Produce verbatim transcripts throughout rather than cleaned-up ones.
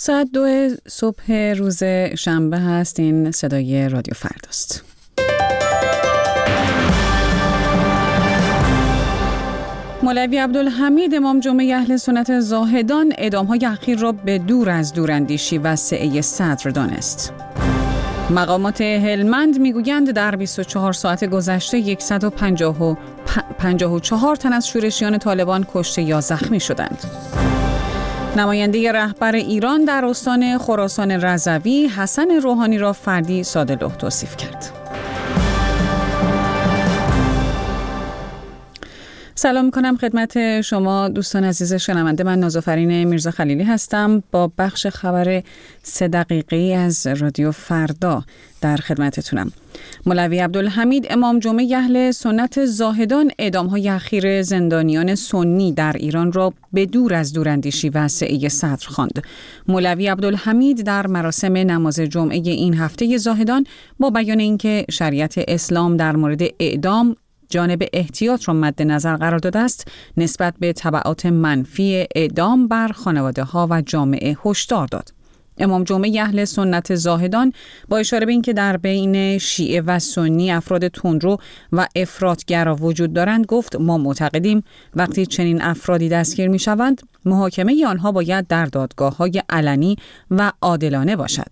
ساعت دو صبح روز شنبه هست. این صدای رادیو فرداست. مولوی عبدالحمید امام جمعه اهل سنت زاهدان اعدام‌های اخیر را به دور از دوراندیشی و سعی صدر دانست. مقامات هلمند میگویند در بیست و چهار ساعت گذشته صد و پنجاه و چهار تن از شورشیان طالبان کشته یا زخمی شدند. نماینده رهبر ایران در استان خراسان رضوی حسن روحانی را فردی ساده‌لوح توصیف کرد. سلام می‌کنم خدمت شما دوستان عزیز شنونده. من نازافرین میرزا خلیلی هستم با بخش خبر سه دقیقه‌ای از رادیو فردا در خدمتتونم. مولوی عبدالحمید امام جمعه اهل سنت زاهدان اعدام‌های اخیر زندانیان سنی در ایران را به دور از دوراندیشی و سعی صدر خواند. مولوی عبدالحمید در مراسم نماز جمعه این هفته زاهدان با بیان اینکه شریعت اسلام در مورد اعدام جانب احتیاط را مد نظر قرار داده است، نسبت به تبعات منفی اعدام بر خانواده‌ها و جامعه هشدار داد. امام جمعه اهل سنت زاهدان با اشاره به اینکه در بین شیعه و سنی افراد تندرو و افراطگرا وجود دارند گفت: ما معتقدیم وقتی چنین افرادی دستگیر می‌شوند، محاکمه آنها باید در دادگاه‌های علنی و عادلانه باشد.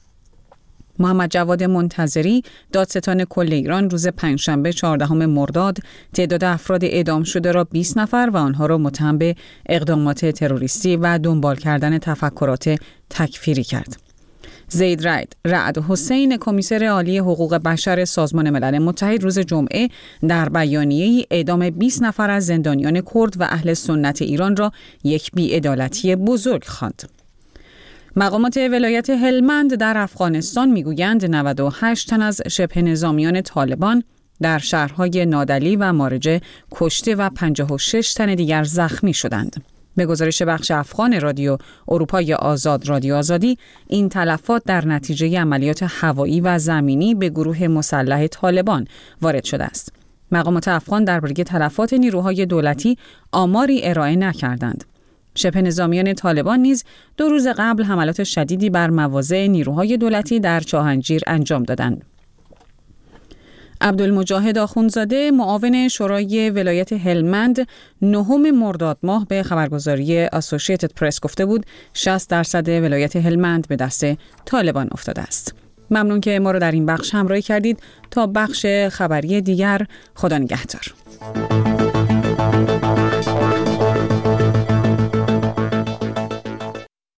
محمد جواد منتظری دادستان کل ایران روز پنجشنبه چهاردهم مرداد تعداد افراد اعدام شده را بیست نفر و آنها را متهم به اقدامات تروریستی و دنبال کردن تفکرات تکفیری کرد. زید رعد رعد حسین کمیسر عالی حقوق بشر سازمان ملل متحد روز جمعه در بیانیه‌ای اعدام بیست نفر از زندانیان کرد و اهل سنت ایران را یک بی‌عدالتی بزرگ خواند. مقامات ولایت هلمند در افغانستان میگویند نود و هشت تن از شبه نظامیان طالبان در شهرهای نادلی و مارجه کشته و پنجاه و شش تن دیگر زخمی شدند. به گزارش بخش افغان رادیو اروپای آزاد رادیو آزادی، این تلفات در نتیجه عملیات هوایی و زمینی به گروه مسلح طالبان وارد شده است. مقامات افغان درباره تلفات نیروهای دولتی آماری ارائه نکردند. شبه نظامیان طالبان نیز دو روز قبل حملات شدیدی بر مواضع نیروهای دولتی در چاهنجیر انجام دادند. عبدالمجاهد آخوندزاده معاون شورای ولایت هلمند نهم مرداد ماه به خبرگزاری اسوسییتد پرس گفته بود شصت درصد ولایت هلمند به دست طالبان افتاده است. ممنون که ما رو در این بخش همراهی کردید. تا بخش خبری دیگر، خدا نگهدار.